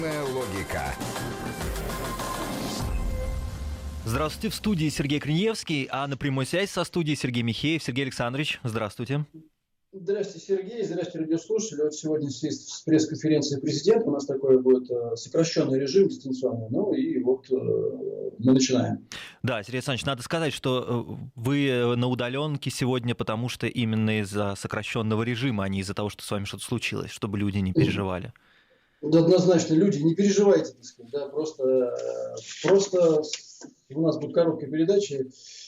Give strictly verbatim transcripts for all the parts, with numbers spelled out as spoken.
Логика. Здравствуйте, в студии Сергей Криневский, а на прямой связи со студией Сергей Михеев. Сергей Александрович, здравствуйте. Здравствуйте, Сергей. Здравствуйте, радиослушатели. Вот сегодня в связи с пресс-конференцией президента у нас такой будет сокращенный режим дистанционный. Ну и вот мы начинаем. Да, Сергей Александрович, надо сказать, что вы на удаленке сегодня, потому что именно из-за сокращенного режима, а не из-за того, что с вами что-то случилось, чтобы люди не переживали. Да, однозначно, люди, не переживайте, так сказать, да, просто, просто у нас будет короткая передача,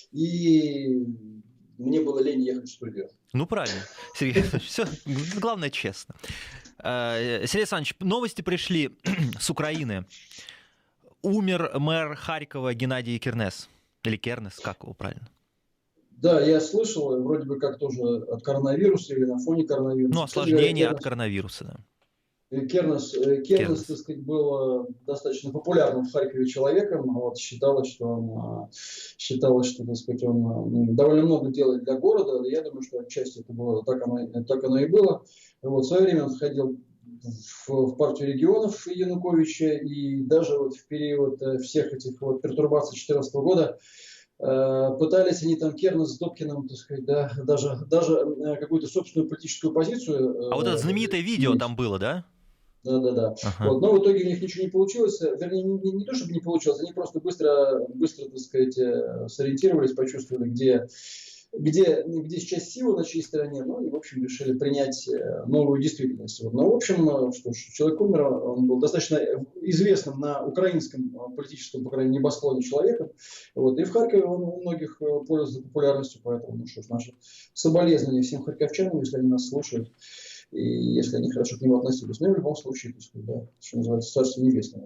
и мне было лень ехать в студию. Ну, правильно. Сергей Александрович, все, главное, честно. Сергей Александрович, новости пришли с Украины. Умер мэр Харькова Геннадий Кернес. Или Кернес, как его правильно? Да, я слышал, вроде бы как тоже от коронавируса или на фоне коронавируса. Ну, осложнение от коронавируса, да. Кернес, Кернес, так сказать, был достаточно популярным в Харькове человеком. Вот, считалось, что он, считалось, что, так сказать, он довольно много делает для города. Я думаю, что отчасти это было, так оно, так оно и было. Вот, в свое время он входил в, в партию регионов Януковича, и даже вот в период всех этих вот пертурбаций две тысячи четырнадцатого года пытались они там Кернес с Добкиным, так сказать, да, даже, даже какую-то собственную политическую позицию. А вот это знаменитое видео там было, да? Да, да, да. Ага. Вот, но в итоге у них ничего не получилось. Вернее, не, не, не то, чтобы не получилось, они просто быстро, быстро, так сказать, сориентировались, почувствовали, где, где, где сейчас сила на чьей стороне, ну и, в общем, решили принять новую действительность. Вот. Но, в общем, что ж, человек умер, он был достаточно известным на украинском политическом, по крайней мере, небосклоне человеком. Вот. И в Харькове он у многих пользуется популярностью, поэтому, ну что ж, наши соболезнования всем харьковчанам, если они нас слушают. И если они хорошо к нему относились. Но в любом случае, да, что называется, Царство Небесное.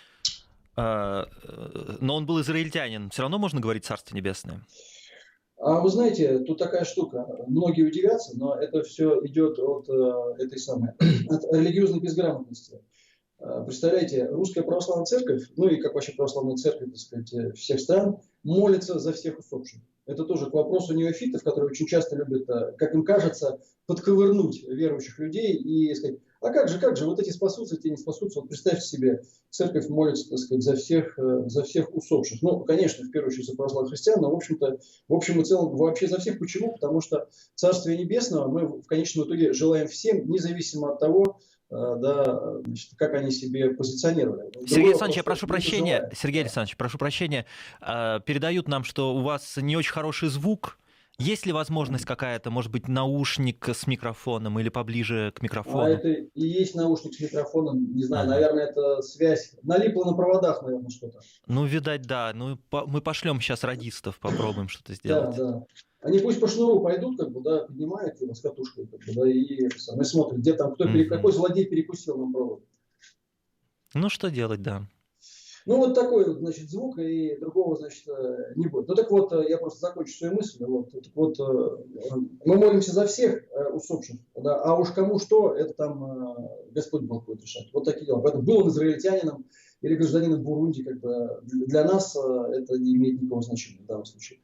А, но он был израильтянин. Все равно можно говорить Царство Небесное? А вы знаете, тут такая штука. Многие удивятся, но это все идет от этой самой, от религиозной безграмотности. Представляете, Русская Православная Церковь, ну и как вообще Православная Церковь, так сказать, всех стран, молится за всех усопших. Это тоже к вопросу неофитов, которые очень часто любят, как им кажется, подковырнуть верующих людей и сказать, а как же, как же, вот эти спасутся, те не спасутся. Вот представьте себе, церковь молится, так сказать, за всех, за всех усопших. Ну, конечно, в первую очередь за православных христиан, но, в общем-то, в общем и целом вообще за всех. Почему? Потому что Царствие Небесного мы в конечном итоге желаем всем, независимо от того, да, значит, как они себе позиционировали. Сергей Александрович, я прошу прощения, Сергей Александрович, прошу прощения, передают нам, что у вас не очень хороший звук. Есть ли возможность какая-то, может быть, наушник с микрофоном или поближе к микрофону? А это и есть наушник с микрофоном, не знаю, ага. Наверное, это связь. Налипло на проводах, наверное, что-то. Ну, видать, да. Ну, по- мы пошлем сейчас радистов, попробуем что-то сделать. Да, да. Они пусть по шнуру пойдут, как бы, да, поднимают его с катушкой, как бы, да, и, и смотрят, где там, кто, mm-hmm. какой злодей перекусил на провод. Ну, что делать, да. Ну, вот такой, значит, звук, и другого, значит, не будет. Ну, так вот, я просто закончу свою мысль. Вот, так вот, мы молимся за всех усопших, да, а уж кому что, это там Господь Бог будет решать. Вот такие дела. Поэтому был он израильтянином или гражданином Бурунди, как бы, для нас это не имеет никакого значения в данном случае.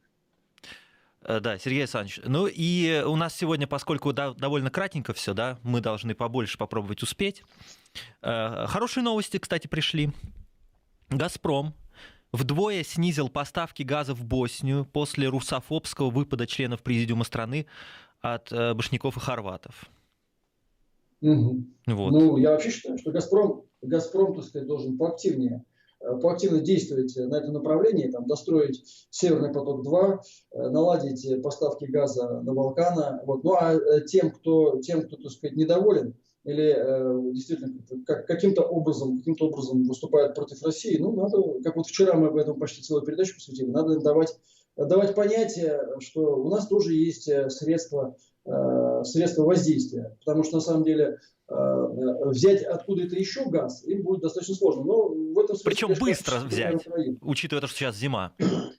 Да, Сергей Александрович, ну и у нас сегодня, поскольку да, довольно кратенько все, да, мы должны побольше попробовать успеть. Хорошие новости, кстати, пришли. «Газпром» вдвое снизил поставки газа в Боснию после русофобского выпада членов президиума страны от башняков и хорватов. Угу. Вот. Ну, я вообще считаю, что «Газпром», «Газпром», так сказать, должен поактивнее, поактивно действовать на это направление, там, достроить «Северный поток-два», наладить поставки газа на Балканы. Вот. Ну, а тем, кто, тем, кто, так сказать, недоволен, или э, действительно как, каким-то образом, каким-то образом выступают против России, ну, надо, как вот вчера мы об этом почти целую передачу посвятили, надо им давать, давать понятие, что у нас тоже есть средства, э, средства воздействия, потому что на самом деле э, взять откуда-то еще газ им будет достаточно сложно. Но в этом смысле, причем конечно, быстро взять, учитывая то, что сейчас зима.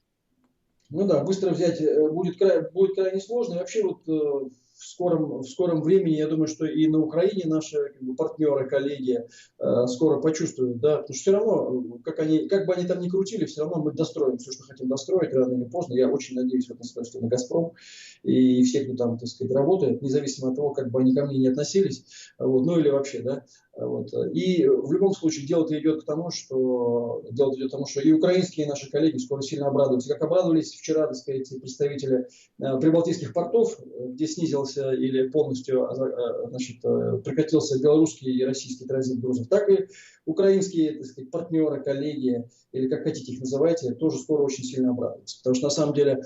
Ну да, быстро взять будет, край, будет крайне сложно. И вообще вот э, в скором, в скором времени, я думаю, что и на Украине наши как бы, партнеры, коллеги э, скоро почувствуют, да, потому что все равно, как, они, как бы они там ни крутили, все равно мы достроим все, что хотим достроить, рано или поздно. Я очень надеюсь в этом смысле на «Газпром» и все, кто там, так сказать, работает, независимо от того, как бы они ко мне не относились, вот, ну или вообще, да, Вот. И в любом случае дело-то идет к тому, что дело идет к тому, что и украинские наши коллеги скоро сильно обрадуются. Как обрадовались вчера, так сказать, представители прибалтийских портов, где снизился или полностью, значит, прекратился белорусский и российский транзит грузов, так и украинские, так сказать, партнеры, коллеги, или как хотите их называйте, тоже скоро очень сильно обрадуются. Потому что на самом деле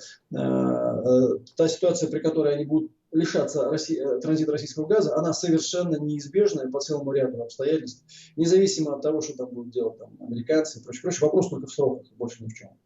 та ситуация, при которой они будут лишаться России, транзита российского газа, она совершенно неизбежная по целому ряду обстоятельств, независимо от того, что там будут делать там, американцы и прочее, прочее. Вопрос только в сроках, больше ни в чем.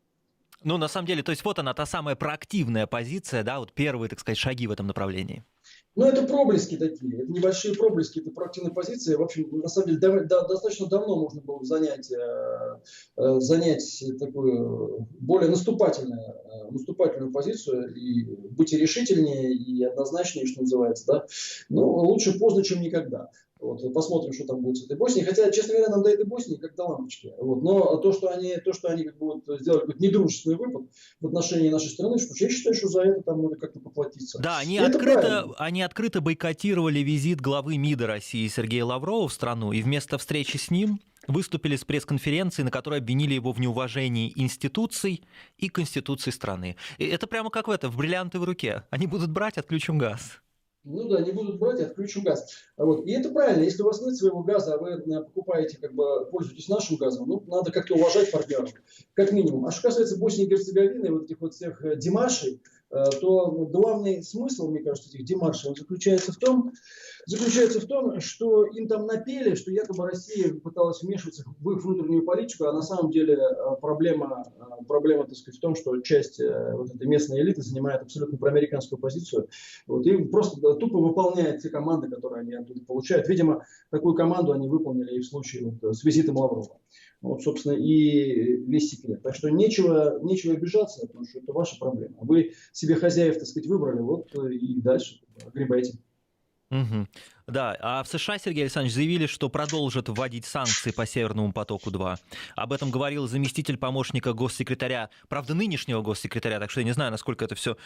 Ну, на самом деле, то есть вот она, та самая проактивная позиция, да, вот первые, так сказать, шаги в этом направлении. Ну, это проблески такие, это небольшие проблески, это проактивная позиция. В общем, на самом деле, да, да, достаточно давно можно было занять, э, э, занять такую более наступательную, э, наступательную позицию и быть и решительнее, и однозначнее, что называется. Да? Но лучше поздно, чем никогда. Вот, посмотрим, что там будет с этой Боснией. Хотя, честно говоря, нам до этой Боснии как до лампочки. Вот. Но то, что они, то, что они как бы, вот, сделали какой-то недружественный выпад в отношении нашей страны, что я считаю, что за это там надо как-то поплатиться. Да, они открыто, они открыто бойкотировали визит главы МИДа России Сергея Лаврова в страну, и вместо встречи с ним выступили с пресс-конференцией, на которой обвинили его в неуважении институций и конституции страны. И это прямо как в это, в бриллианты в руке. Они будут брать, отключим газ. Ну да, не будут брать, отключим газ. Вот. И это правильно, если у вас нет своего газа, а вы покупаете, как бы пользуетесь нашим газом, ну, надо как-то уважать партнеров, как минимум. А что касается Боснии и Герцеговины, вот этих вот всех демаршей, то главный смысл, мне кажется, этих демаршей он заключается в том, заключается в том, что им там напели, что якобы Россия пыталась вмешиваться в их внутреннюю политику, а на самом деле проблема, проблема, так сказать, в том, что часть вот этой местной элиты занимает абсолютно проамериканскую позицию, вот, и просто тупо выполняет те команды, которые они оттуда получают. Видимо, такую команду они выполнили и в случае вот с визитом Лаврова. Вот, собственно, и весь секрет. Так что нечего, нечего обижаться, потому что это ваша проблема. Вы себе хозяев, так сказать, выбрали, вот и дальше огребайте. Угу. Да, а в США, Сергей Александрович, заявили, что продолжат вводить санкции по Северному потоку-два. Об этом говорил заместитель помощника госсекретаря, правда, нынешнего госсекретаря, так что я не знаю, насколько это все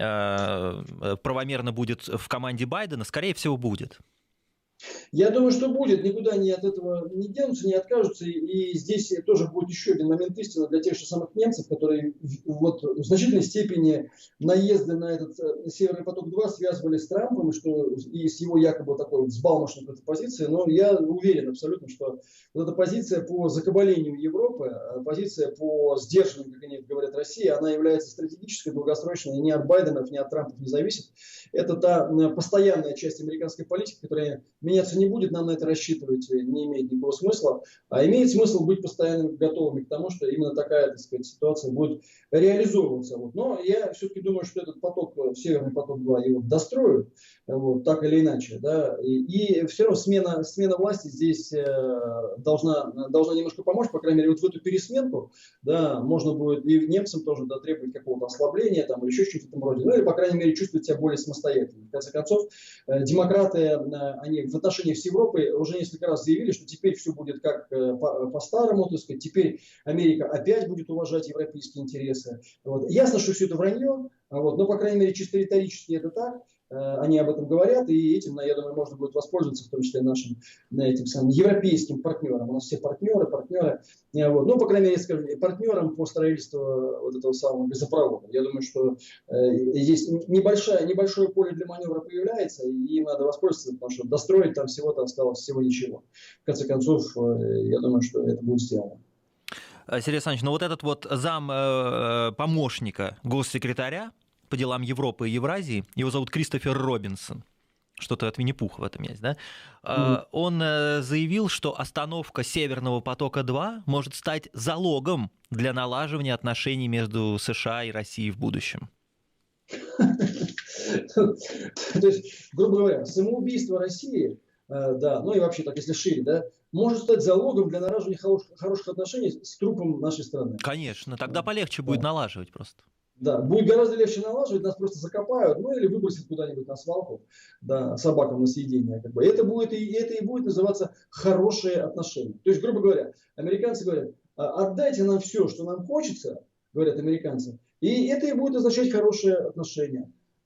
э, правомерно будет в команде Байдена. Скорее всего, будет. Я думаю, что будет, никуда они от этого не денутся, не откажутся. И здесь тоже будет еще один момент истины для тех же самых немцев, которые вот в значительной степени наезды на этот Северный поток-два связывали с Трампом и, что, и с его якобы такой взбалмошной позицией. Но я уверен абсолютно, что вот эта позиция по закабалению Европы, позиция по сдержанию, как они говорят, России, она является стратегической, долгосрочной, и ни от Байденов, ни от Трампов не зависит. Это та постоянная часть американской политики, которая меняться не будет, нам на это рассчитывать не имеет никакого смысла. А имеет смысл быть постоянно готовыми к тому, что именно такая, так сказать, ситуация будет реализовываться. Вот. Но я все-таки думаю, что этот поток, Северный поток-два, его достроят, вот, так или иначе. Да? И, и все равно смена, смена власти здесь э, должна, должна немножко помочь, по крайней мере, вот в эту пересменку, да, можно будет и немцам тоже да, требовать какого-то ослабления там, или еще что-то в этом роде. Ну или, по крайней мере, чувствовать себя более самостоятельно. В конце концов, э, демократы, э, они в отношениях с Европой уже несколько раз заявили, что теперь все будет как э, по, по-старому, так сказать, теперь Америка опять будет уважать европейские интересы. Вот. Ясно, что все это вранье, вот, но, по крайней мере, чисто риторически это так. Они об этом говорят, и этим, я думаю, можно будет воспользоваться, в том числе нашим этим самым европейским партнерам. У нас все партнеры, партнеры. Вот. Ну, по крайней мере, скажем, партнерам по строительству вот этого самого газопровода. Я думаю, что э, здесь небольшое, небольшое поле для маневра появляется, и им надо воспользоваться, потому что достроить там всего-то осталось всего ничего. В конце концов, э, я думаю, что это будет сделано. Сергей Александрович, ну вот этот вот зам э, помощника госсекретаря по делам Европы и Евразии, его зовут Кристофер Робинсон, что-то от Винни-Пуха в этом есть, да? Mm-hmm. Он заявил, что остановка Северного потока-два может стать залогом для налаживания отношений между США и Россией в будущем. То есть, грубо говоря, самоубийство России, да, ну и вообще так, если шире, да, может стать залогом для налаживания хороших отношений с трупом нашей страны. Конечно, тогда полегче будет налаживать просто. Да, будет гораздо легче налаживать, нас просто закопают, ну или выбросят куда-нибудь на свалку, да, собакам на съедение. Как бы. Это, будет, и, это и будет называться хорошие отношения. То есть, грубо говоря, американцы говорят, отдайте нам все, что нам хочется, говорят американцы, и это и будет означать хорошие отношения.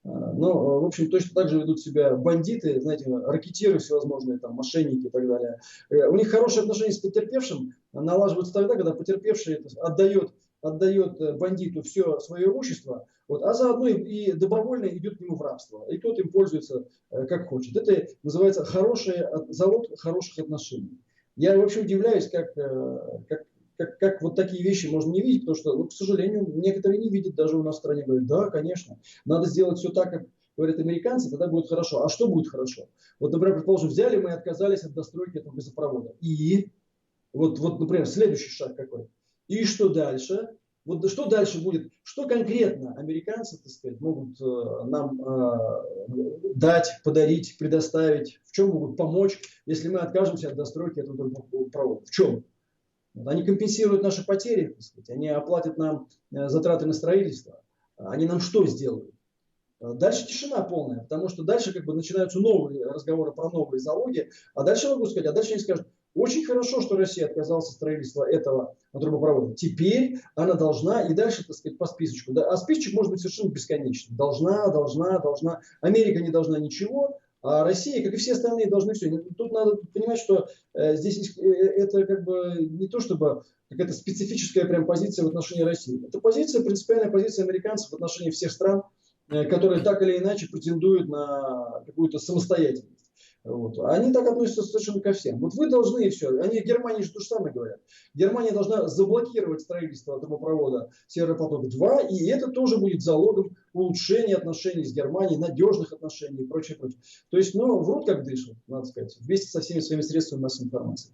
Но, в общем, точно так же ведут себя бандиты, знаете, ракетиры всевозможные, там, мошенники и так далее. У них хорошие отношения с потерпевшим налаживаются тогда, когда потерпевший отдает, отдает бандиту все свое имущество, вот, а заодно и добровольно идет к нему в рабство. И тот им пользуется как хочет. Это называется хороший залог хороших отношений. Я вообще удивляюсь, как, как Как, как вот такие вещи можно не видеть, потому что, ну, к сожалению, некоторые не видят даже у нас в стране. Говорят, да, конечно, надо сделать все так, как говорят американцы, тогда будет хорошо. А что будет хорошо? Вот, например, предположим, взяли мы и отказались от достройки этого газопровода. И вот, вот, например, следующий шаг какой? И что дальше? Вот что дальше будет? Что конкретно американцы, так сказать, могут э, нам э, дать, подарить, предоставить? В чем могут помочь, если мы откажемся от достройки этого газопровода? В чем? Они компенсируют наши потери, так сказать, они оплатят нам затраты на строительство. Они нам что сделают? Дальше тишина полная, потому что дальше как бы начинаются новые разговоры про новые залоги. А дальше могу сказать, а дальше они скажут, очень хорошо, что Россия отказалась от строительства этого трубопровода. Теперь она должна, и дальше, так сказать, по списочку. Да, а списочек может быть совершенно бесконечный. Должна, должна, должна. Америка не должна ничего. А Россия, как и все остальные, должны все. Тут надо понимать, что э, здесь э, это как бы не то чтобы какая-то специфическая прям позиция в отношении России. Это позиция, принципиальная позиция американцев в отношении всех стран, э, которые так или иначе претендуют на какую-то самостоятельность. Вот. Они так относятся совершенно ко всем. Вот вы должны и все. Они в Германии же то же самое говорят. Германия должна заблокировать строительство трубопровода Северный поток-два, и это тоже будет залогом улучшения отношений с Германией, надежных отношений и прочее, прочее. То есть, ну, врут как дышат, надо сказать, вместе со всеми своими средствами массовой информации.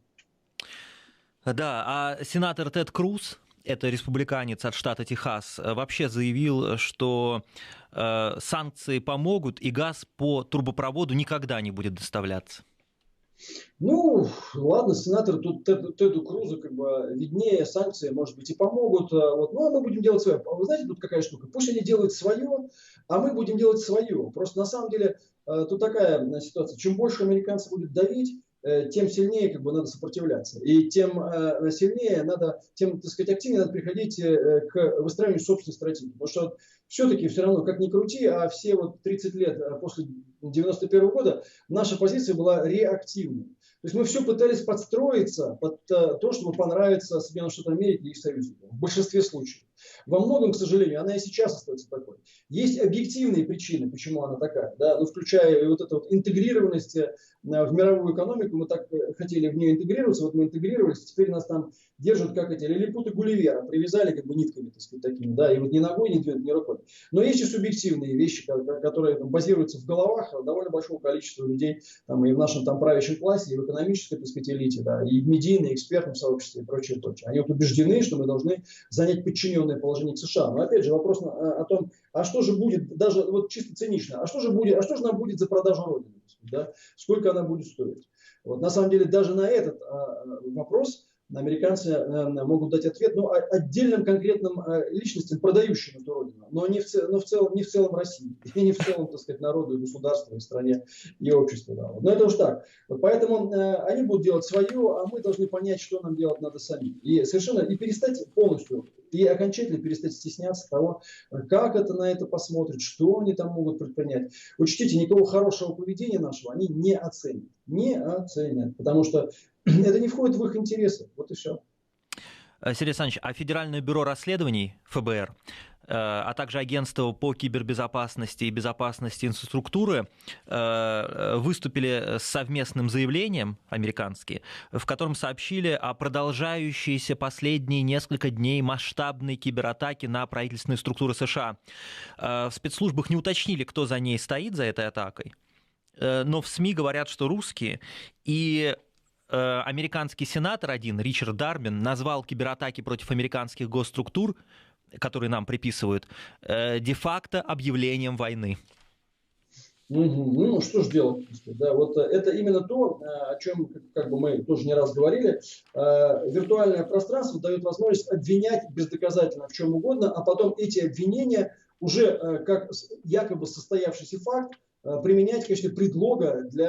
Да, а сенатор Тед Круз, это республиканец от штата Техас, вообще заявил, что э, санкции помогут, и газ по трубопроводу никогда не будет доставляться. Ну, ладно, сенатор тут Теду, Теду Крузу как бы виднее, санкции, может быть, и помогут. Вот. Ну, а мы будем делать свое. Вы знаете, тут какая штука? Пусть они делают свое, а мы будем делать свое. Просто на самом деле тут такая ситуация. Чем больше американцы будут давить, тем сильнее как бы надо сопротивляться. И тем э, сильнее надо, тем, так сказать, активнее надо приходить э, к выстраиванию собственной стратегии. Потому что все-таки все равно, как ни крути, а все вот тридцать лет после девяносто первого года наша позиция была реактивной. То есть мы все пытались подстроиться под э, то, чтобы понравиться Соединенным Штатам Америки и их союзникам. В большинстве случаев. Во многом, к сожалению, она и сейчас остается такой. Есть объективные причины, почему она такая, да, ну, включая вот эту вот интегрированность в мировую экономику. Мы так хотели в нее интегрироваться, вот мы интегрировались, теперь нас там держат как эти лилипуты Гулливера, привязали как бы нитками, так сказать, такими, да, и вот ни ногой, ни, ни рукой. Но есть и субъективные вещи, которые там базируются в головах довольно большого количества людей, там, и в нашем там правящем классе, и в экономической, так сказать, элите, да, и в медийной, и экспертном сообществе, и прочее, прочее. Они вот убеждены, что мы должны занять подчиненное положение к США. Но опять же вопрос о том, а что же будет, даже вот чисто цинично, а что же будет, а что же нам будет за продажу Родины, да? Сколько она будет стоить? Вот, на самом деле даже на этот а, вопрос американцы а, могут дать ответ, ну, отдельным конкретным а, личностям, продающим эту Родину, но не в, цел, но в целом, не в целом России, и не в целом, так сказать, народу, и государству, и стране, и обществу. Да. Но это уж так. Вот поэтому а, они будут делать свое, а мы должны понять, что нам делать надо самим. И совершенно, и перестать полностью, и окончательно перестать стесняться того, как это на это посмотрят, что они там могут предпринять. Учтите, никакого хорошего поведения нашего они не оценят. Не оценят, потому что это не входит в их интересы. Вот и все. Сергей Александрович, а Федеральное бюро расследований ФБР, а также Агентство по кибербезопасности и безопасности инфраструктуры выступили с совместным заявлением, американские, в котором сообщили о продолжающейся последние несколько дней масштабной кибератаке на правительственные структуры США. В спецслужбах не уточнили, кто за ней стоит, за этой атакой, но в СМИ говорят, что русские, и американский сенатор один, Ричард Дарбин, назвал кибератаки против американских госструктур, которые нам приписывают, де-факто объявлением войны. Угу. Ну, что же делать? Да, вот это именно то, о чем как бы мы тоже не раз говорили. Виртуальное пространство дает возможность обвинять бездоказательно в чем угодно, а потом эти обвинения уже как якобы состоявшийся факт применять в качестве предлога для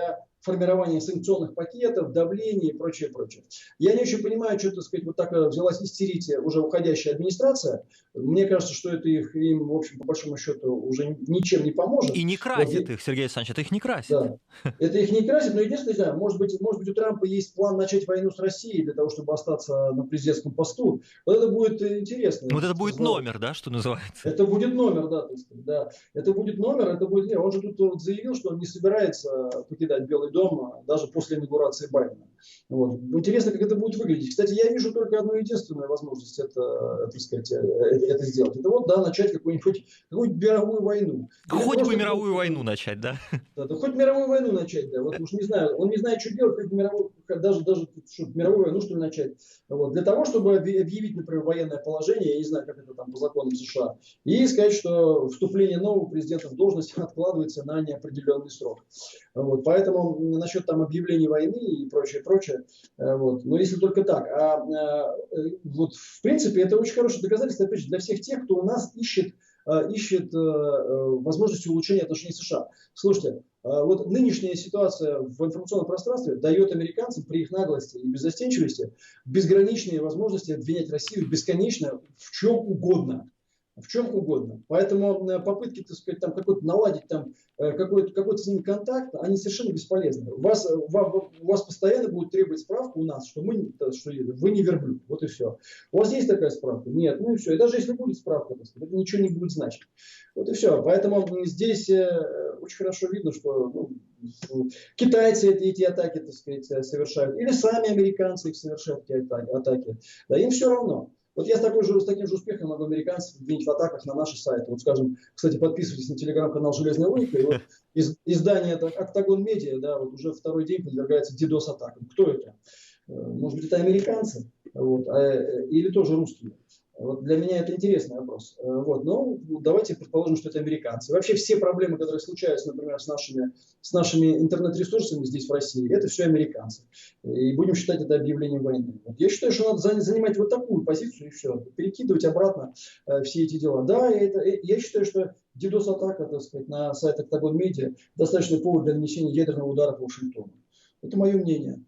формирования санкционных пакетов, давления и прочее, прочее. Я не очень понимаю, что, так сказать, вот так взялась истерить уже уходящая администрация. Мне кажется, что это их, им, в общем, по большому счету, уже ничем не поможет. И не красит вот, их, Сергей Александрович, это их не красит. Да. Это их не красит, но единственное, не знаю, может быть, может быть, у Трампа есть план начать войну с Россией для того, чтобы остаться на президентском посту. Вот это будет интересно. Вот это будет номер, да, что называется? Это будет номер, да, так сказать, да. Это будет номер, это будет... Нет, он же тут вот заявил, что он не собирается покидать Белый дом даже после инаугурации Байдена. Вот. Интересно, как это будет выглядеть. Кстати, я вижу только одну единственную возможность это, так сказать, это, это сделать. Это вот, да, начать какую-нибудь, какую-нибудь мировую войну. Хоть бы мировую войну начать, да? Да, да, хоть мировую войну начать, да. Вот уж не знаю, он не знает, что делать, как мировую, даже, даже что, мировую войну, что ли, начать. Вот. Для того, чтобы объявить, например, военное положение, я не знаю, как это там по законам США, и сказать, что вступление нового президента в должность откладывается на неопределенный срок. Вот. Поэтому насчет там объявления войны и прочее, прочее, вот. Но если только так. А, а вот в принципе это очень хорошее доказательство, опять же, для всех тех, кто у нас ищет ищет возможности улучшения отношений с США. Слушайте, вот нынешняя ситуация в информационном пространстве дает американцам при их наглости и беззастенчивости безграничные возможности обвинять Россию бесконечно в чем угодно. В чем угодно. Поэтому попытки, так сказать, там какой-то наладить там какой-то, какой-то с ними контакт, они совершенно бесполезны. У вас, у вас постоянно будут требовать справку у нас, что, мы, что вы не верблюд. Вот и все. У вас есть такая справка? Нет. Ну и все. И даже если будет справка, так сказать, это ничего не будет значить. Вот и все. Поэтому здесь очень хорошо видно, что ну, китайцы эти, эти атаки, так сказать, совершают. Или сами американцы их совершают, эти атаки. Да им все равно. Вот я с, такой же, с таким же успехом могу американцев обвинить в атаках на наши сайты. Вот, скажем, кстати, подписывайтесь на телеграм-канал «Железная логика». И вот из, издание «Октагон Медиа», да, вот уже второй день подвергается дидос-атакам. Кто это? Может быть, это американцы? Вот, а, или тоже русские? Вот для меня это интересный вопрос. Вот, но давайте предположим, что это американцы. Вообще все проблемы, которые случаются, например, с нашими, с нашими интернет-ресурсами здесь, в России, это все американцы. И будем считать это объявлением войны. Вот я считаю, что надо занимать вот такую позицию и все. Перекидывать обратно э, все эти дела. Да, это, я считаю, что дидос-атака, так сказать, на сайт Октагон Медиа достаточный повод для нанесения ядерного удара по Вашингтону. Это мое мнение.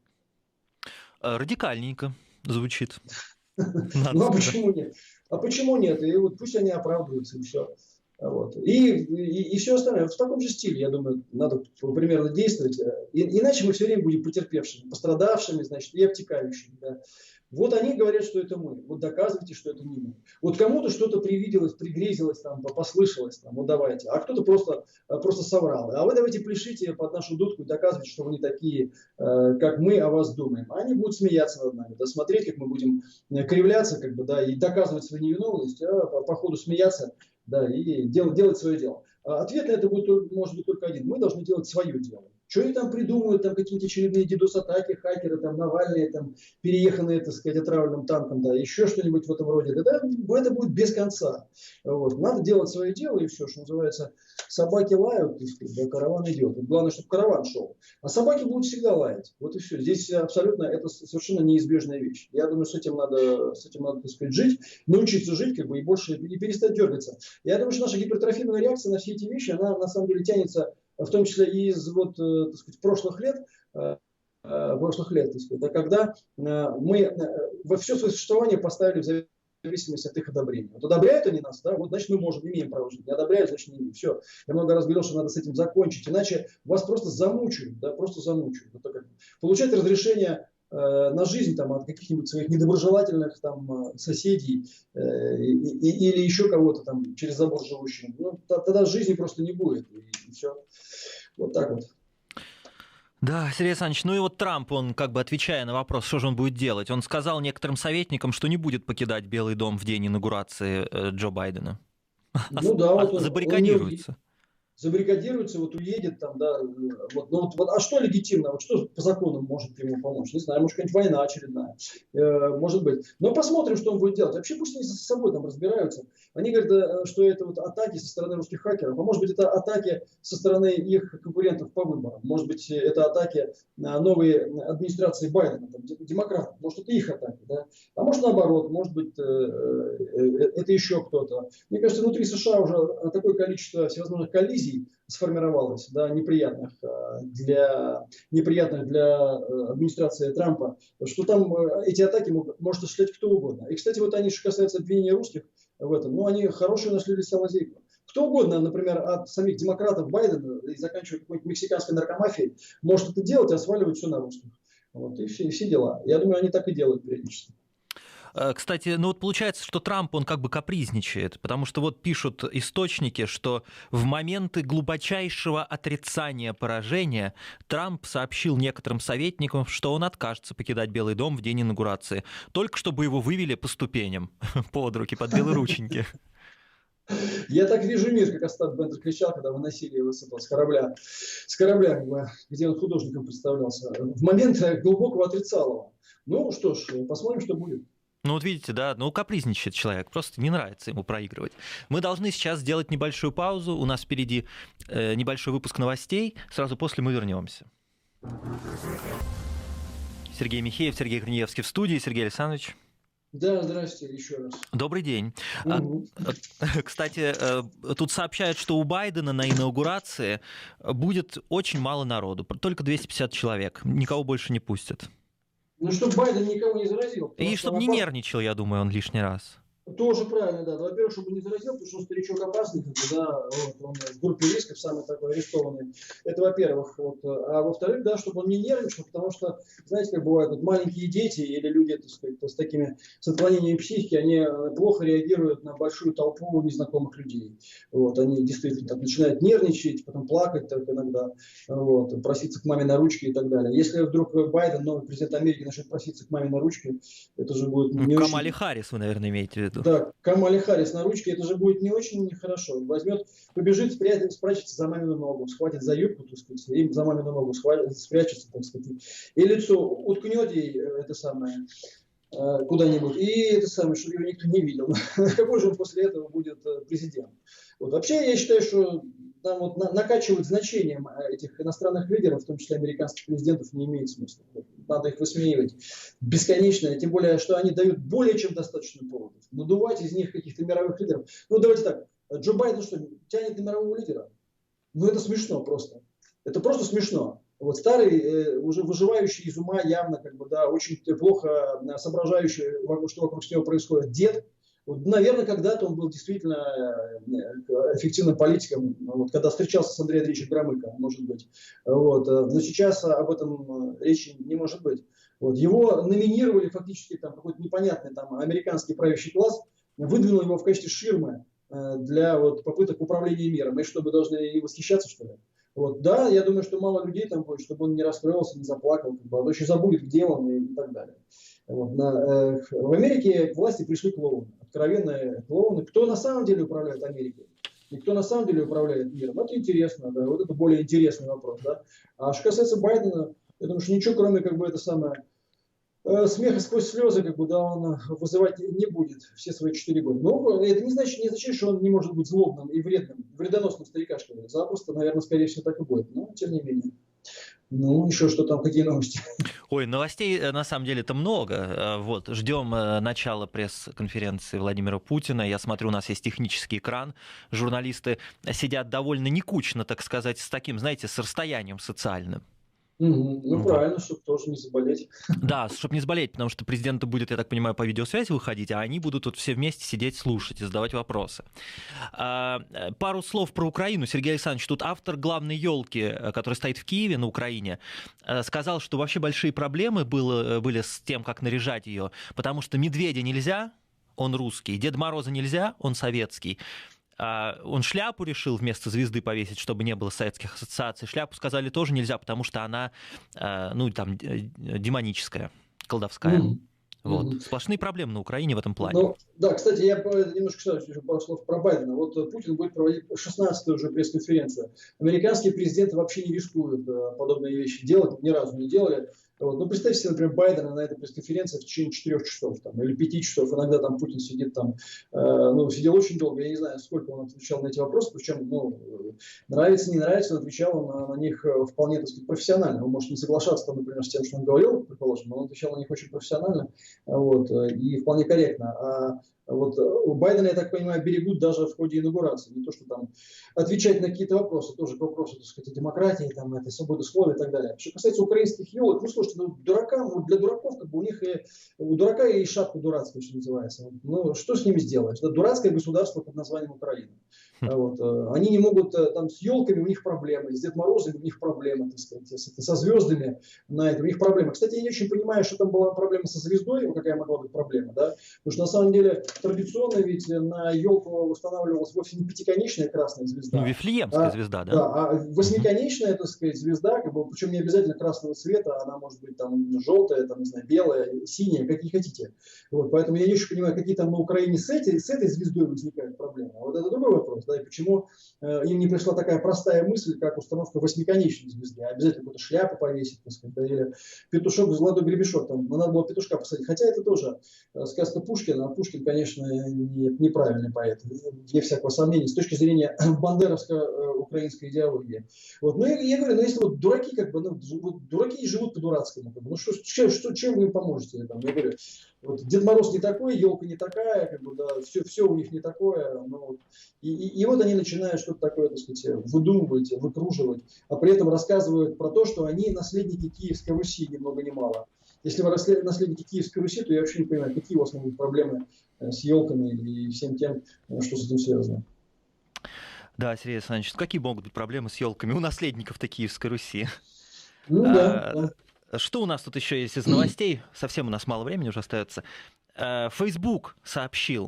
Радикальненько звучит. Ну а почему нет? А почему нет? И вот пусть они оправдываются, и все. Вот. И, и, и все остальное. В таком же стиле, я думаю, надо примерно действовать. И, иначе мы все время будем потерпевшими, пострадавшими, значит, и обтекающими. Да. Вот они говорят, что это мы. Вот доказывайте, что это не мы. Вот кому-то что-то привиделось, пригрезилось, там, послышалось, там, вот давайте. А кто-то просто, просто соврал. А вы давайте пляшите под нашу дудку и доказывайте, что вы не такие, как мы о вас думаем. А они будут смеяться над нами, да, смотреть, как мы будем кривляться, как бы, да, и доказывать свою невиновность, а по, по ходу смеяться, да, и делать, делать свое дело. Ответ на это будет, может быть только один. Мы должны делать свое дело. Что они там придумывают, там какие-то очередные дидос-атаки, хакеры, там Навальные, там перееханные, так сказать, отравленным танком, да, еще что-нибудь в этом роде. Да, да, это будет без конца. Вот. Надо делать свое дело, и все, что называется, собаки лают, так сказать, да, караван идет. Вот главное, чтобы караван шел. А собаки будут всегда лаять. Вот и все. Здесь абсолютно, это совершенно неизбежная вещь. Я думаю, с этим надо, с этим надо, так сказать, жить, научиться жить, как бы, и больше, и перестать дергаться. Я думаю, что наша гипертрофированная реакция на все эти вещи, она на самом деле тянется в том числе и из вот, так сказать, прошлых лет, прошлых лет, так сказать, да, когда мы во все свое существование поставили в зависимости от их одобрения. Вот одобряют они нас, да, вот значит мы можем, имеем право жить. Не одобряют, значит не имеем. Все. Я много раз говорил, что надо с этим закончить, иначе вас просто замучают, да, просто замучают. Вот так, получать разрешение на жизнь там, от каких-нибудь своих недоброжелательных там, соседей э, и, и, или еще кого-то там через забор живущих. Ну, тогда жизни просто не будет. И, и все. Вот так вот. Да, Сергей Александрович, ну и вот Трамп, он как бы отвечая на вопрос, что же он будет делать, он сказал некоторым советникам, что не будет покидать Белый дом в день инаугурации Джо Байдена. Ну да, вот он, забаррикадируется. Он забаррикадируется, вот уедет там, да, вот, ну, вот, вот, а что легитимно, вот что по закону может ему помочь, не знаю, может какая-нибудь война очередная, э, может быть, но посмотрим, что он будет делать, вообще пусть они с собой там разбираются, они говорят, что это вот атаки со стороны русских хакеров, а может быть это атаки со стороны их конкурентов по выборам, может быть это атаки на новой администрации Байдена, там, демократов, может это их атаки, да, а может наоборот, может быть э, э, это еще кто-то. Мне кажется, внутри США уже такое количество всевозможных коллизий коллизий сформировалось, да, неприятных для, неприятных для администрации Трампа, что там эти атаки могут, может осуществлять кто угодно. И, кстати, вот они, что касается обвинения русских в этом, ну, они хорошие нашли для себя лазейку. Кто угодно, например, от самих демократов Байдена и заканчивая какой-нибудь мексиканской наркомафией, может это делать, а сваливать все на русских. Вот, и все, и все дела. Я думаю, они так и делают периодически. Кстати, ну вот получается, что Трамп, он как бы капризничает, потому что вот пишут источники, что в моменты глубочайшего отрицания поражения Трамп сообщил некоторым советникам, что он откажется покидать Белый дом в день инаугурации, только чтобы его вывели по ступеням под руки, под белые рученьки. Я так вижу мир, как Остап Бендер кричал, когда выносили его с, этого, с корабля, с корабля, где он художником представлялся. В момент глубокого отрицалого. Ну что ж, посмотрим, что будет. Ну вот видите, да, ну капризничает человек, просто не нравится ему проигрывать. Мы должны сейчас сделать небольшую паузу, у нас впереди э, небольшой выпуск новостей, сразу после мы вернемся. Сергей Михеев, Сергей Корнеевский в студии. Сергей Александрович. Да, здрасте еще раз. Добрый день. Угу. Кстати, тут сообщают, что у Байдена на инаугурации будет очень мало народу, только двести пятьдесят человек, никого больше не пустят. Ну, чтобы Байден никого не заразил. И чтобы не нервничал, я думаю, он лишний раз. Тоже правильно, да. Во-первых, чтобы не заразил, потому что он старичок опасный, да, вот, он в группе рисков, самый такой арестованный. Это во-первых. Вот. А во-вторых, да, чтобы он не нервничал, потому что, знаете, как бывает, вот маленькие дети или люди, так сказать, с такими с отклонениями психики, они плохо реагируют на большую толпу незнакомых людей. Вот. Они действительно так начинают нервничать, потом плакать так иногда, вот, проситься к маме на ручки и так далее. Если вдруг Байден, новый президент Америки, начнет проситься к маме на ручки, это же будет не Камали очень... Харрис, вы, наверное, имеете в виду. Да, Камали Харрис на ручке, это же будет не очень хорошо. Возьмет, побежит, спрятает, спрячется за мамину ногу, схватит за юбку, так сказать, и за мамину ногу схватит, спрячется, так сказать, и лицо уткнет ей это самое куда-нибудь, и это самое, чтобы его никто не видел. Какой же он после этого будет президент? Вот. Вообще, я считаю, что нам вот на, накачивать значением этих иностранных лидеров, в том числе американских президентов, не имеет смысла. Надо их высмеивать бесконечно, тем более, что они дают более чем достаточно поводов. Надувать из них каких-то мировых лидеров. Ну, давайте так, Джо Байден что, тянет на мирового лидера? Ну, это смешно просто. Это просто смешно. Вот старый, э, уже выживающий из ума явно, как бы, да, очень плохо соображающий, что вокруг него происходит, дед. Вот, наверное, когда-то он был действительно эффективным политиком, вот, когда встречался с Андреем Андреевичем Громыко, может быть. Вот, но сейчас об этом речи не может быть. Вот, его номинировали фактически там, какой-то непонятный там, американский правящий класс, выдвинул его в качестве ширмы для вот, попыток управления миром. И что, мы должны и восхищаться, что ли? Вот, да, я думаю, что мало людей там будет, чтобы он не расстроился, не заплакал, как бы, он еще забудет, где он и, и так далее. Вот, на, э, в Америке к власти пришли клоуны, откровенные клоуны. Кто на самом деле управляет Америкой? И кто на самом деле управляет миром? Это интересно, да, вот это более интересный вопрос. Да. А что касается Байдена, я думаю, что ничего, кроме как бы это самое э, смеха сквозь слезы, как бы, да, он вызывать не будет все свои четыре года. Но это не значит, не означает, что он не может быть злобным и вредным, вредоносным старикашкой. Запросто, наверное, скорее всего, так и будет. Но тем не менее. Ну, еще что там, какие новости? Ой, новостей на самом деле-то много. Вот, ждем начала пресс-конференции Владимира Путина. Я смотрю, у нас есть технический экран. Журналисты сидят довольно некучно, так сказать, с таким, знаете, с расстоянием социальным. Угу. Ну, вот. Правильно, чтобы тоже не заболеть. Да, чтобы не заболеть, потому что президент будет, я так понимаю, по видеосвязи выходить, а они будут тут все вместе сидеть, слушать и задавать вопросы. А, пару слов про Украину. Сергей Александрович, тут автор главной елки, который стоит в Киеве, на Украине, сказал, что вообще большие проблемы было, были с тем, как наряжать ее, потому что медведя нельзя, он русский, Деда Мороза нельзя, он советский. Он шляпу решил вместо звезды повесить, чтобы не было советских ассоциаций. Шляпу сказали тоже нельзя, потому что она, ну, там, демоническая, колдовская. Mm-hmm. Вот. Mm-hmm. Сплошные проблемы на Украине в этом плане. Ну, да, кстати, я немножко скажу пару слов про Байдена. Вот Путин будет проводить шестнадцатую уже пресс-конференцию. Американские президенты вообще не рискуют подобные вещи делать, ни разу не делали. Вот. Ну, представьте себе, например, Байдена на этой пресс-конференции в течение четырех часов там, или пяти часов. Иногда там Путин сидит там, э, ну, сидел очень долго. Я не знаю, сколько он отвечал на эти вопросы. Причем, ну, нравится, не нравится, он отвечал на, на них вполне, так сказать, профессионально. Он может не соглашаться, там, например, с тем, что он говорил, предположим, но он отвечал на них очень профессионально, вот, и вполне корректно. А Вот у Байдена, я так понимаю, берегут даже в ходе инаугурации. Не то, что там отвечать на какие-то вопросы, тоже к вопросу, так сказать, демократии, там, этой свободы слова и так далее. Что касается украинских елок, ну, слушайте, ну, дуракам, ну, для дураков, как бы у них и, у дурака и шапка дурацкая, что называется. Ну, что с ними сделаешь? Это дурацкое государство под названием Украина. Вот. Они не могут, там, с елками у них проблемы, с Дед Морозами у них проблемы, так сказать, со звездами на это у них проблемы. Кстати, я не очень понимаю, что там была проблема со звездой, какая могла быть проблема, да? Потому что на самом деле традиционно ведь на елку устанавливалась вовсе не пятиконечная красная звезда. Ну, Вифлеемская а, звезда, да? Да, а восьмиконечная, так сказать, звезда, как бы, причем не обязательно красного цвета, она может быть там желтая, там, не знаю, белая, синяя, какие хотите. Вот, поэтому я не очень понимаю, какие там на Украине с этой, с этой звездой возникают проблемы. А вот это другой вопрос, да, и почему э, им не пришла такая простая мысль, как установка восьмиконечной звезды, а обязательно какую-то шляпу повесить, так сказать, да, или петушок, золотой гребешок, там, надо было петушка посадить. Хотя это тоже э, сказка Пушкина, а Пушкин, конечно, не, неправильный поэт, вне всякого сомнения, с точки зрения бандеровско-украинской идеологии. Вот. Ну, я, я говорю, ну, если вот дураки, как бы, ну, вот, дураки живут по-дурацкому, как бы, ну, что, что, что, чем вы им поможете? Там, я говорю, вот, Дед Мороз не такой, елка не такая, как бы, да, все, все у них не такое. Ну, вот. и, и, и вот они начинают что-то такое, так сказать, выдумывать, выкруживать, а при этом рассказывают про то, что они наследники Киевской Руси, ни много ни мало. Если вы наследники Киевской Руси, то я вообще не понимаю, какие у вас могут быть проблемы с елками и всем тем, что с этим связано. Да, Сергей Александрович, какие могут быть проблемы с елками у наследников-то Киевской Руси? Ну, да, а, да. Что у нас тут еще есть из новостей? Совсем у нас мало времени уже остается. Facebook сообщил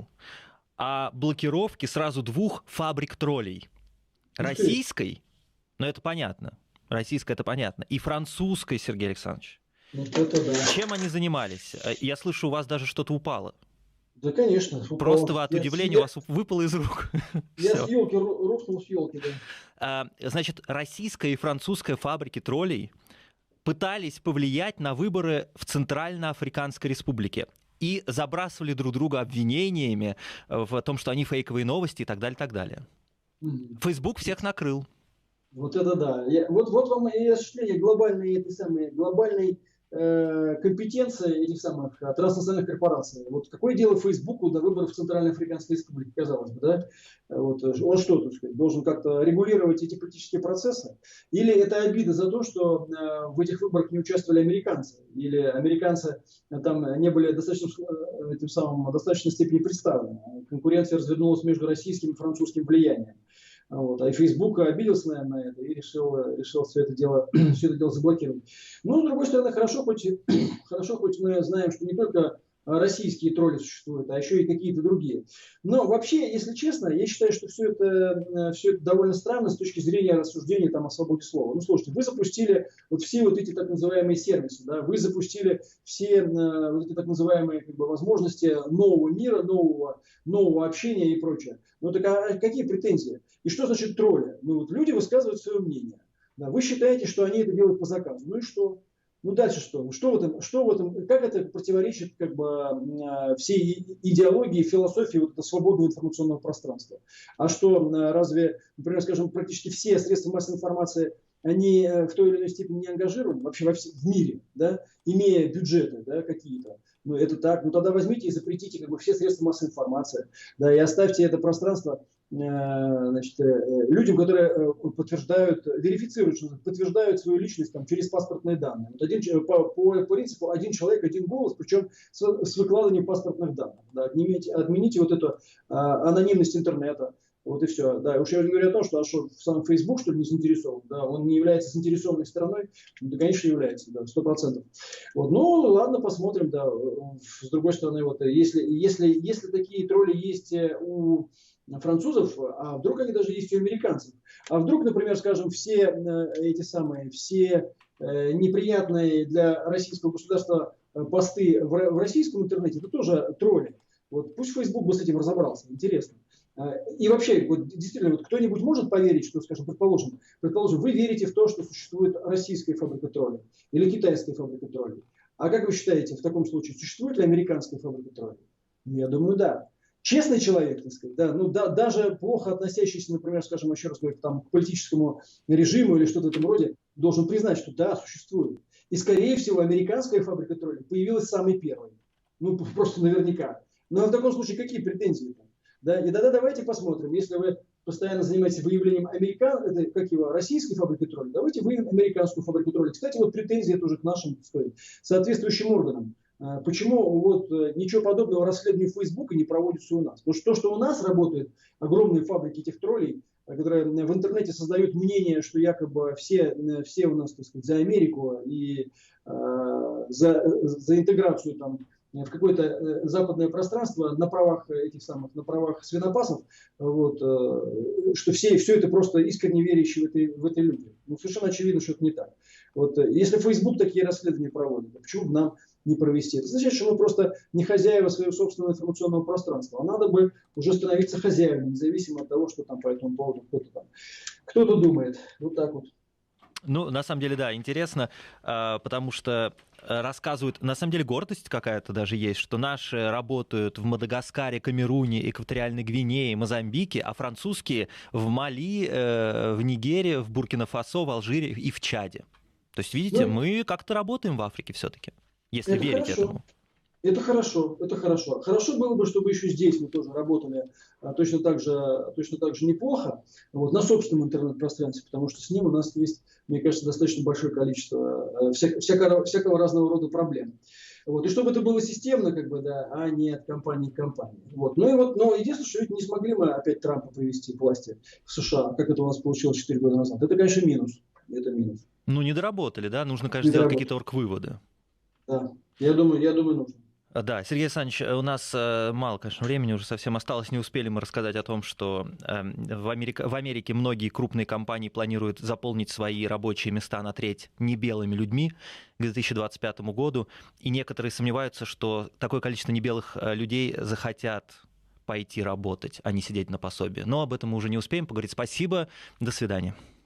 о блокировке сразу двух фабрик троллей. Российской, ну это понятно, российская это понятно, и французской, Сергей Александрович. Вот это да. Чем они занимались? Я слышу, у вас даже что-то упало. Да, конечно. Упало. Просто от я, удивления я, у вас выпало из рук. Я Все. С елки рухнул с елки, да. Значит, российская и французская фабрики троллей пытались повлиять на выборы в Центральноафриканской Республике и забрасывали друг друга обвинениями в том, что они фейковые новости и так далее, так далее. Mm-hmm. Facebook всех накрыл. Вот это да. Я, вот, вот вам и осуществление глобальной, этой самой, глобальной э, компетенции этих самых транснациональных корпораций. Вот какое дело Фейсбуку до выборов в Центральноафриканской Республике, казалось бы, да? Вот, он что, так сказать, должен как-то регулировать эти политические процессы? Или это обида за то, что э, в этих выборах не участвовали американцы? Или американцы э, там не были достаточно, э, этим самым, в достаточной степени представлены? Конкуренция развернулась между российским и французским влиянием. Вот. А и Facebook обиделся, наверное, на это и решил, решил все, это дело, все это дело заблокировать. Но, с другой стороны, хорошо хоть, хорошо, хоть мы знаем, что не только российские тролли существуют, а еще и какие-то другие. Но вообще, если честно, я считаю, что все это, все это довольно странно с точки зрения рассуждения там, о свободе слова. Ну, слушайте, вы запустили вот все вот эти так называемые сервисы, да, вы запустили все вот эти так называемые как бы, возможности нового мира, нового, нового общения и прочее. Ну, так а какие претензии? И что значит тролли? Ну, вот люди высказывают свое мнение. Да, вы считаете, что они это делают по заказу. Ну и что? Ну дальше что? Что в этом, что в этом, как это противоречит как бы, всей идеологии, философии вот этого свободного информационного пространства? А что, разве, например, скажем, практически все средства массовой информации, они в той или иной степени не ангажированы вообще во всем, в мире, да, имея бюджеты, да, какие-то? Ну это так, ну тогда возьмите и запретите как бы, все средства массовой информации, да, и оставьте это пространство значит, людям, которые подтверждают, верифицируют, подтверждают свою личность там, через паспортные данные. Вот один, по, по, по принципу один человек, один голос, причем с, с выкладыванием паспортных данных. Да, отнимите, отмените вот эту а, анонимность интернета. Вот и все. Да, уж я уже говорю о том, что, а что сам Facebook что ли не заинтересован, да, он не является заинтересованной стороной, да, конечно, является, да, сто процентов. Вот, ну, ладно, посмотрим, да. С другой стороны, вот, если, если, если такие тролли есть у французов, а вдруг они даже есть у американцев, а вдруг, например, скажем, все эти самые, все неприятные для российского государства посты в российском интернете, это тоже тролли. Вот пусть Facebook бы с этим разобрался, интересно. И вообще, вот, действительно, вот кто-нибудь может поверить, что, скажем, предположим, предположим, вы верите в то, что существует российская фабрика троллей или китайская фабрика троллей. А как вы считаете, в таком случае, существует ли американская фабрика троллей? Я думаю, да. Честный человек, так сказать, да, ну да, даже плохо относящийся, например, скажем, еще раз говорю, там, к политическому режиму или что-то в этом роде, должен признать, что да, существует. И, скорее всего, американская фабрика троллей появилась самой первой. Ну, просто наверняка. Но в таком случае какие претензии-то? Да? И тогда давайте посмотрим, если вы постоянно занимаетесь выявлением американ, это, как его, российской фабрики троллей, давайте выявим американскую фабрику троллей. Кстати, вот претензии тоже к нашим, так сказать, соответствующим органам. Почему вот ничего подобного расследования Фейсбука не проводится у нас? Потому что то, что у нас работают огромные фабрики этих троллей, которые в интернете создают мнение, что якобы все, все у нас, так сказать, за Америку и э, за, за интеграцию там в какое-то западное пространство на правах этих самых, на правах свинопасов, вот, что все, все это просто искренне верящие в этой, в этой люди. Ну, совершенно очевидно, что это не так. Вот, если Facebook такие расследования проводит, то почему бы нам не провести? Это значит, что мы просто не хозяева своего собственного информационного пространства, а надо бы уже становиться хозяевами, независимо от того, что там по этому поводу кто-то там, кто-то думает. Вот так вот. Ну, на самом деле, да, интересно, потому что рассказывают, на самом деле гордость какая-то даже есть, что наши работают в Мадагаскаре, Камеруне, Экваториальной Гвинее, Мозамбике, а французские в Мали, в Нигерии, в Буркина-Фасо, в Алжире и в Чаде. То есть, видите, ну, мы как-то работаем в Африке все-таки, если это верить хорошо. этому. Это хорошо, это хорошо. Хорошо было бы, чтобы еще здесь мы тоже работали а, точно, так же, точно так же неплохо, вот, на собственном интернет-пространстве, потому что с ним у нас есть, мне кажется, достаточно большое количество а, всяк, всякого, всякого разного рода проблем. Вот, и чтобы это было системно, как бы, да, а не от компании к компании. Вот. Ну и вот, но единственное, что ведь не смогли мы опять Трампа привести к власти в США, как это у нас получилось четыре года назад. Это, конечно, минус. Это минус. Ну, не доработали, да? Нужно, конечно, сделать какие-то орг-выводы. Да, я думаю, я думаю, нужно. Да, Сергей Александрович, у нас мало, конечно, времени уже совсем осталось. Не успели мы рассказать о том, что в Америке, в Америке многие крупные компании планируют заполнить свои рабочие места на треть небелыми людьми к две тысячи двадцать пятому году. И некоторые сомневаются, что такое количество небелых людей захотят пойти работать, а не сидеть на пособии. Но об этом мы уже не успеем поговорить. Спасибо, до свидания.